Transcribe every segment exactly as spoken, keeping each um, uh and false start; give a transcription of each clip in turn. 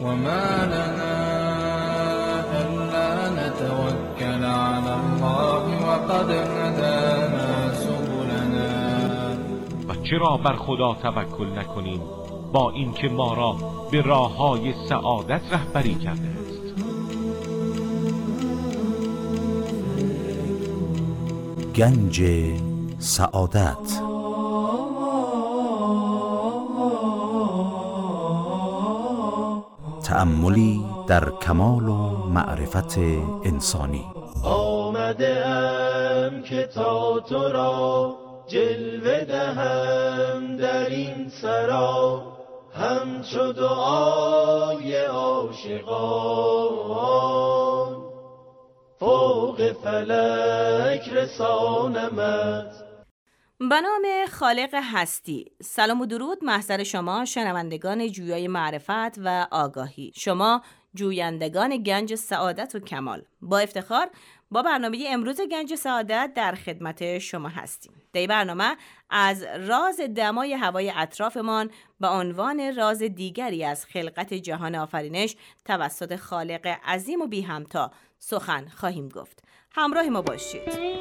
وما لنا ألا نتوكل على الله وقد هدانا سبلنا. و چرا بر خدا توکل نکنیم با اینکه ما را به راههای سعادت رهبری کرده است. گنج سعادت. تأملی در کمال و معرفت انسانی. آمده ام که تا تو را جلوه دهم در این سرا، همچو دعای عاشقان فوق فلک رسانمت. به نام خالق هستی. سلام و درود محضر شما شنوندگان جویای معرفت و آگاهی، شما جویندگان گنج سعادت و کمال. با افتخار با برنامه امروز گنج سعادت در خدمت شما هستیم. در این برنامه از راز دمای هوای اطرافمان به عنوان راز دیگری از خلقت جهان آفرینش توسط خالق عظیم و بی همتا سخن خواهیم گفت. همراه ما باشید.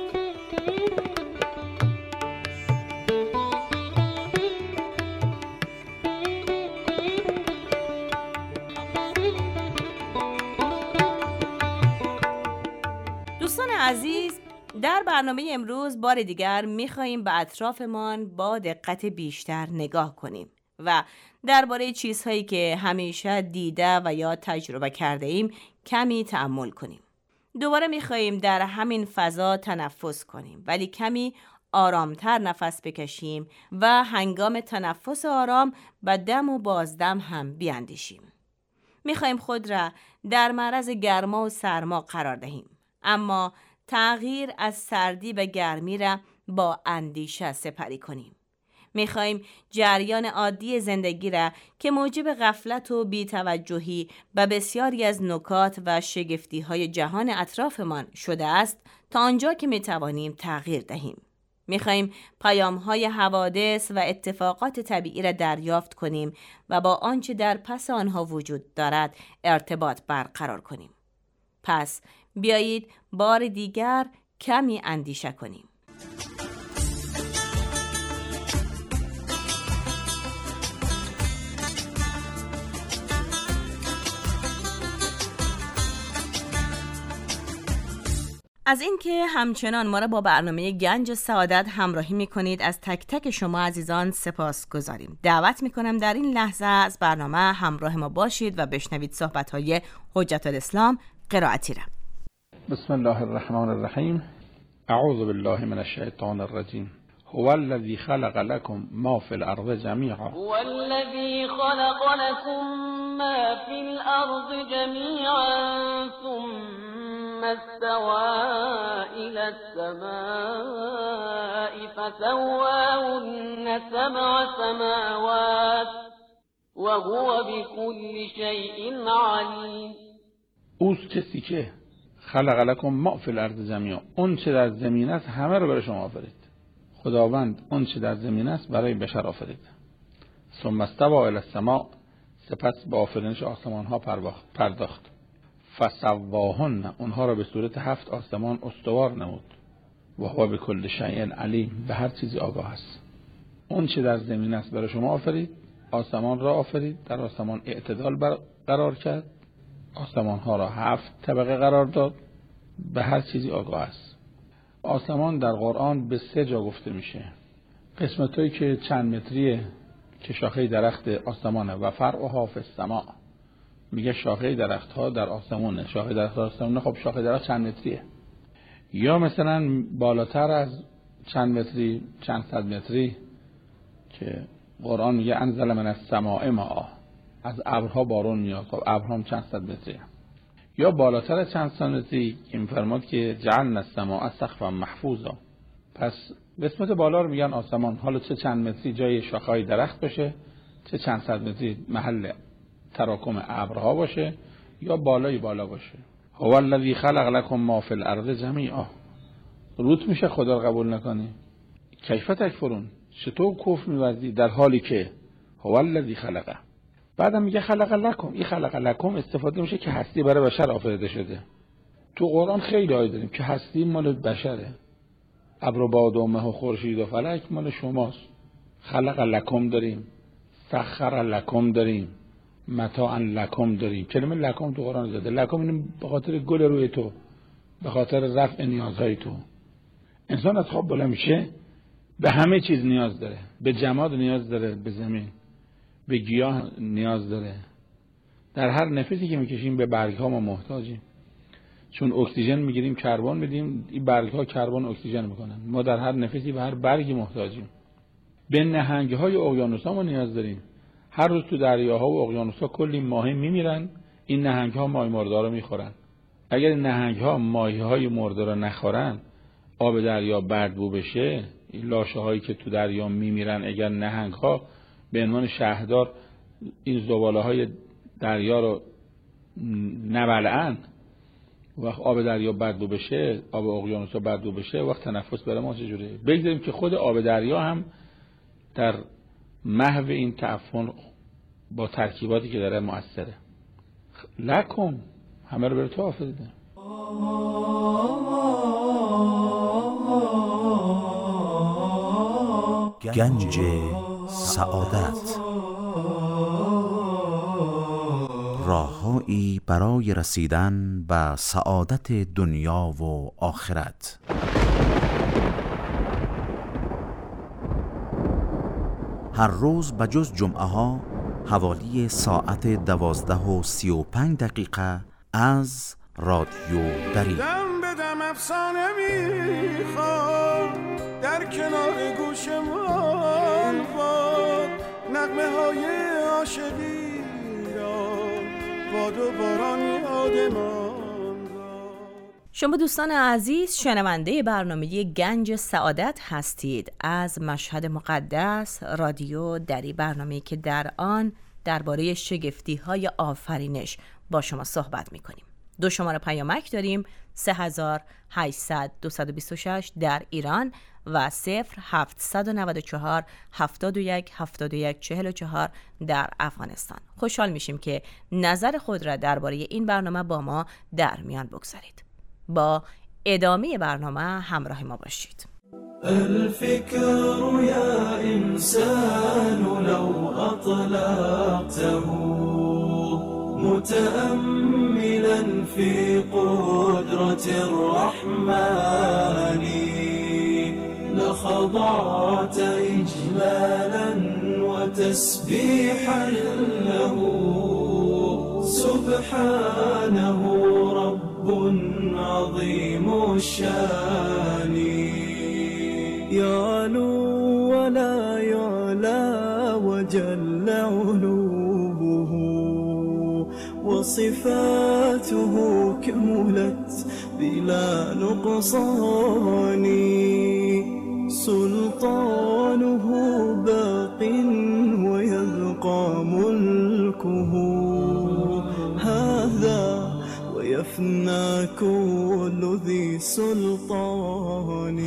دوستان عزیز، در برنامه امروز بار دیگر می‌خواهیم به اطرافمان با دقت بیشتر نگاه کنیم و درباره چیزهایی که همیشه دیده و یا تجربه کرده ایم کمی تأمل کنیم. دوباره می‌خواهیم در همین فضا تنفس کنیم، ولی کمی آرامتر نفس بکشیم و هنگام تنفس آرام به دم و بازدم هم بیاندیشیم. می‌خواهیم خود را در معرض گرما و سرما قرار دهیم، اما تغییر از سردی به گرمی را با اندیشه سپری کنیم. می‌خواهیم جریان عادی زندگی را که موجب غفلت و بی‌توجهی به بسیاری از نکات و شگفتی‌های جهان اطرافمان شده است تا آنجا که می‌توانیم تغییر دهیم. می‌خواهیم پیام‌های حوادث و اتفاقات طبیعی را دریافت کنیم و با آنچه در پس آنها وجود دارد ارتباط برقرار کنیم. پس بیایید بار دیگر کمی اندیشه کنیم. از اینکه همچنان ما را با برنامه گنج سعادت همراهی می‌کنید از تک تک شما عزیزان سپاس گذاریم. دعوت می‌کنم در این لحظه از برنامه همراه ما باشید و بشنوید صحبت‌های حجت الاسلام قرائتی را. بسم الله الرحمن الرحیم. اعوذ بالله من الشیطان الرجیم. هو الذی خلق لكم ما فی الارض جمیعا. هو الذی خلق لكم ما فی الارض جمیعا ثم استوى الى السماء فسواهن سبع سماوات وهو بكل شیء علیم. اوست کسی که خلق لکم ما فی الارض جمیعا، اون چه در زمین است همه رو برای شما آفرید. خداوند اون چه در زمین است برای بشر آفرید. ثم استوى الی السماء، سپس با آفرینش آسمان ها پرداخت. فسواهن، اونها را به صورت هفت آسمان استوار نمود. و هو بکل شیء علیم، به هر چیزی آگاه است. اون چه در زمین است برای شما آفرید، آسمان را آفرید، در آسمان اعتدال برقرار کرد، آسمان ها را هفت طبقه قرار داد، به هر چیزی آگاه است. آسمان در قرآن به سه جا گفته میشه. قسمتایی که چند متریه که شاخه درخت آسمانه و فرعها فی السماء، میگه شاخه درخت ها در آسمانه. شاخه درخت آسمانه، خب شاخه درخت چند متریه. یا مثلا بالاتر از چند متری، چند صد متری که قرآن میگه انزل من السماء ماء، از ابرها بارون میاد. خب ابرها هم چند صد متریه. یا بالاتر از چند صد متری که میفرماد که جعلنا السماء سقفا محفوظا، پس قسمت بالا رو میگن آسمان. حالا چه چند متری جای شاخه‌های درخت باشه، چه چند صد متری محل تراکم ابرها باشه، یا بالای بالا باشه. هو الذی خلق لكم ما فی الارض جمیعا. روت میشه خدا رو قبول نکنی؟ کیف تکفرون، چطور کفر می‌ورزی در حالی که هو الذی خلقه، بعدم میگه خلق لکم. این خلق لکم استفاده میشه که هستی برای بشر آفریده شده. تو قرآن خیلی آیه داریم که هستی مال بشره. ابر و باد و مه و خورشید و فلک مال شماست. خلق لکم داریم، سخر لکم داریم، متاع لکم داریم. کلمه لکم تو قرآن زده. لکم اینه به خاطر گل روی تو، به خاطر رفع نیازهای تو. انسان از خواب بلند میشه به همه چیز نیاز داره. به جماد نیاز داره، به زمین، به گیاه نیاز داره. در هر نفسی که میکشیم به برگ ها ما محتاجیم، چون اکسیژن میگیریم کربن میدیم، این برگ ها کربن اکسیژن میکنن. ما در هر نفسی به هر برگی محتاجیم. به نهنگ های اقیانوس ها ما نیاز داریم. هر روز تو دریاها و اقیانوس ها کلی ماهی میمیرن. این نهنگ ها ماهی مرده رو میخورن. اگر این نهنگ ها ماهی های مرده رو نخورن، آب دریا بدبو بشه، این لاشه هایی که تو دریا میمیرن، اگر نهنگ ها به عنوان شهردار این زباله های دریا رو نبلعن، وقت آب دریا بدبو بشه، آب اقیانوس ها بدبو بشه، وقت تنفس برای ما چجوره؟ بگذاریم که خود آب دریا هم در محو این تعفن با ترکیباتی که داره مؤثره. لکم، همه رو بر تو آفریده. گنج سعادت، راههایی برای رسیدن به سعادت دنیا و آخرت. هر روز بجز جمعه ها حوالی ساعت دوازده و سی و پنج دقیقه از رادیو دری. دم به دم افسانه میخوام در کنار گوشمان باد، نغمه های عاشقی را باد و باران یادمان. شما دوستان عزیز شنونده برنامه گنج سعادت هستید از مشهد مقدس رادیو دری، برنامه‌ای که در آن درباره شگفتی‌های آفرینش با شما صحبت می‌کنیم. دو شماره پیامک داریم: سه هزار و هشتصد دویست و بیست و شش در ایران و صفر هفتصد و نود و چهار هفتاد و یک هفتاد و یک چهل و چهار در افغانستان. خوشحال میشیم که نظر خود را درباره این برنامه با ما در میان بگذارید. با ادامه برنامه همراه ما باشید. الفكر يا إنسان لو أطلقته متأملا في قدرة الرحمن لخضعت إجلالا وتسبيحا له سبحانه رب عظيم الشان يعلو ولا يعلى وجل علوه وصفاته كملت بلا نقصان سلطانه باق ويبقى ملكه هذا ويفنى كل ذي سلطان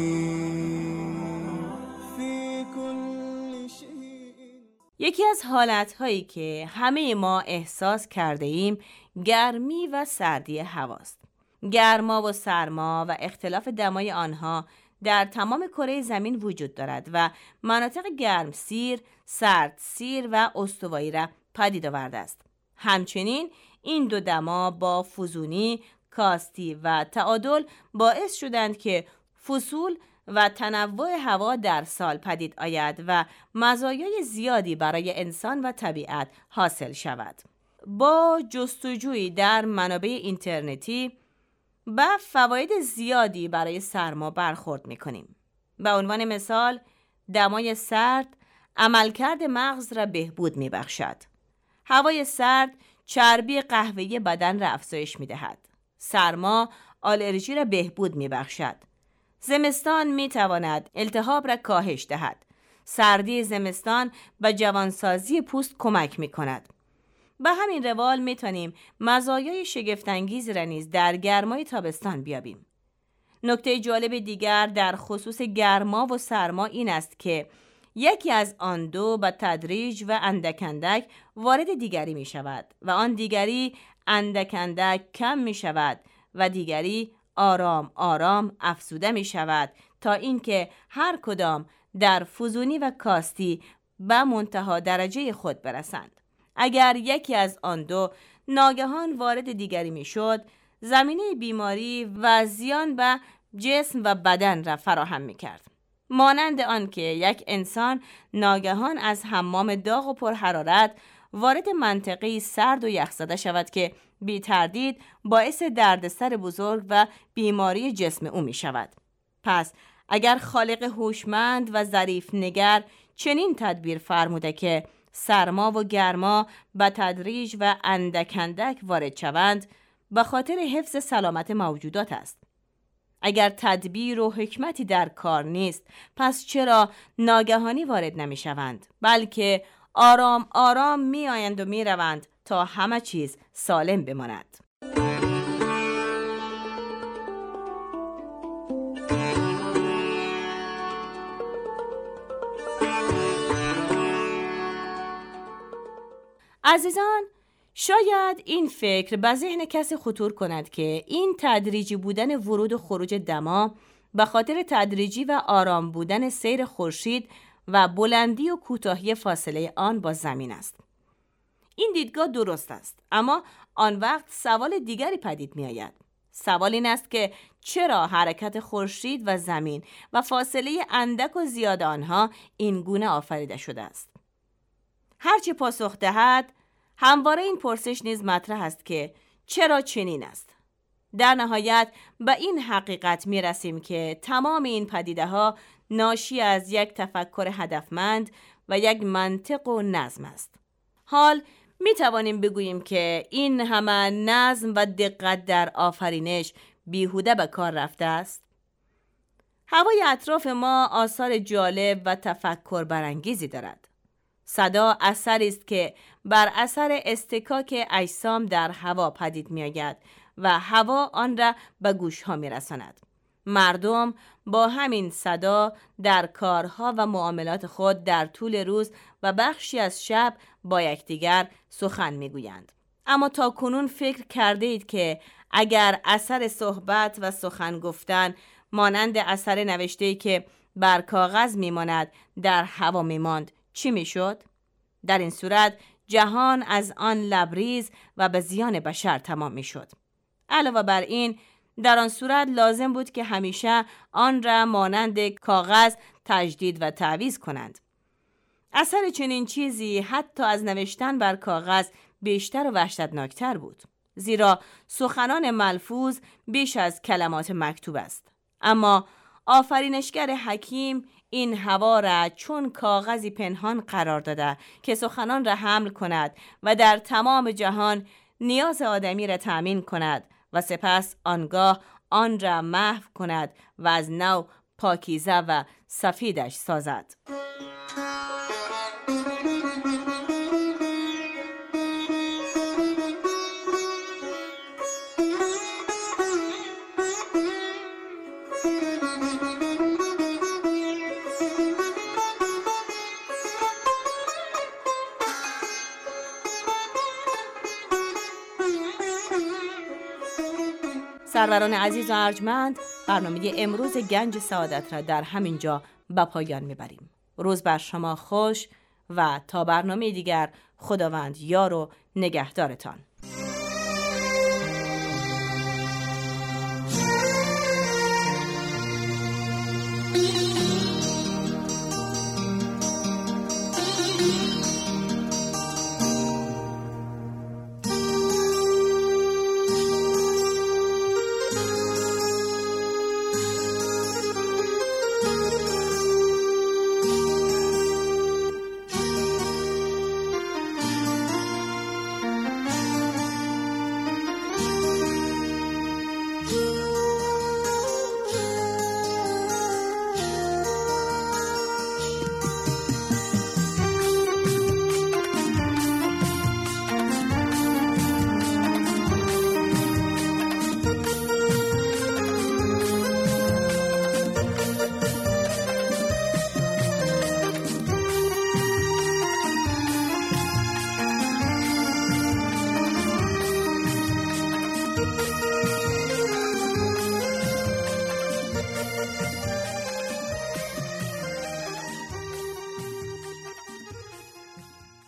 في كل شيء. یکی از حالت‌هایی که همه ما احساس کرده ایم گرمی و سردی هواست. گرما و سرما و اختلاف دمای آنها در تمام کره زمین وجود دارد و مناطق گرم سیر، سرد سیر و استوایی را پدید آورده است. همچنین این دو دما با فزونی، کاستی و تعادل باعث شدند که فصول و تنوع هوا در سال پدید آید و مزایای زیادی برای انسان و طبیعت حاصل شود. با جستجویی در منابع اینترنتی با فواید زیادی برای سرما برخورد می‌کنیم. به عنوان مثال، دمای سرد عملکرد مغز را بهبود می‌بخشد. هوای سرد چربی قهوه‌ای بدن را افزایش می‌دهد. سرما آلرژی را بهبود می‌بخشد. زمستان می‌تواند التهاب را کاهش دهد. سردی زمستان به جوانسازی پوست کمک می‌کند. به همین روال میتونیم مزایای شگفت‌انگیز را نیز در گرمای تابستان بیابیم. نکته جالب دیگر در خصوص گرما و سرما این است که یکی از آن دو به تدریج و اندک اندک وارد دیگری می شود و آن دیگری اندک اندک کم می شود و دیگری آرام آرام افزوده می شود تا اینکه هر کدام در فزونی و کاستی به منتها درجه خود برسند. اگر یکی از آن دو ناگهان وارد دیگری می شد، زمینه بیماری و زیان به جسم و بدن را فراهم می کرد. مانند آن که یک انسان ناگهان از حمام داغ و پرحرارت وارد منطقه سرد و یخزده شود که بی تردید باعث دردسر بزرگ و بیماری جسم او می شود. پس اگر خالق هوشمند و ظریف نگر چنین تدبیر فرموده که سرما و گرما به تدریج و اندک اندک وارد شوند، به خاطر حفظ سلامت موجودات است. اگر تدبیر و حکمتی در کار نیست، پس چرا ناگهانی وارد نمی شوند؟ بلکه آرام آرام می آیند و می روند تا همه چیز سالم بماند. عزیزان، شاید این فکر به ذهن کسی خطور کند که این تدریجی بودن ورود و خروج دما به خاطر تدریجی و آرام بودن سیر خورشید و بلندی و کوتاهی فاصله آن با زمین است. این دیدگاه درست است، اما آن وقت سوال دیگری پدید می آید. سوال این است که چرا حرکت خورشید و زمین و فاصله اندک و زیاد آنها این گونه آفریده شده است؟ هرچی پاسخ دهد، همواره این پرسش نیز مطرح است که چرا چنین است؟ در نهایت به این حقیقت می رسیم که تمام این پدیده ها ناشی از یک تفکر هدفمند و یک منطق و نظم است. حال می توانیم بگوییم که این همه نظم و دقت در آفرینش بیهوده به کار رفته است؟ هوای اطراف ما آثار جالب و تفکر برانگیزی دارد. صدا اثری است که بر اثر استکاک اجسام در هوا پدید می آید و هوا آن را به گوشها می رساند. مردم با همین صدا در کارها و معاملات خود در طول روز و بخشی از شب با یکدیگر سخن می گویند. اما تا کنون فکر کرده اید که اگر اثر صحبت و سخن گفتن مانند اثر نوشته‌ای که بر کاغذ می ماند در هوا می ماند چی می شد؟ در این صورت جهان از آن لبریز و به زیان بشر تمام می شد. علاوه بر این، در آن صورت لازم بود که همیشه آن را مانند کاغذ تجدید و تعویض کنند. اثر چنین چیزی حتی از نوشتن بر کاغذ بیشتر و وحشتناکتر بود، زیرا سخنان ملفوظ بیش از کلمات مکتوب است. اما آفرینشگر حکیم این هوا را چون کاغذی پنهان قرار داده که سخنان را حمل کند و در تمام جهان نیاز آدمی را تأمین کند و سپس آنگاه آن را محو کند و از نو پاکیزه و سفیدش سازد. سروران عزیز و ارجمند، برنامه امروز گنج سعادت را در همین جا به پایان میبریم. روز بر شما خوش و تا برنامه دیگر، خداوند یار و نگهدارتان.